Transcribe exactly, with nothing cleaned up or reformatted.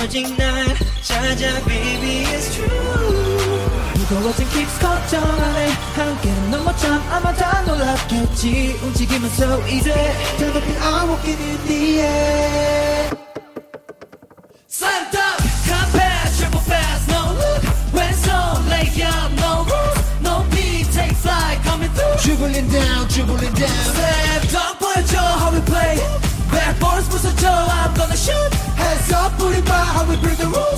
오직 날 찾아 baby it's true 무거워진 kicks 걱정 안해 함께는 넘어참 아마 다 놀랐겠지 움직이면 so easy Tell me I'm walking in the air Slam dunk, compass, triple fast, no look 왼손 layup, no rules No beat, take flight, coming through Dribbling down, dribbling down Slam dunk, 보여줘 how we play Backboards 부서져, I'm gonna shoot Hands up, booty by how we bring the rules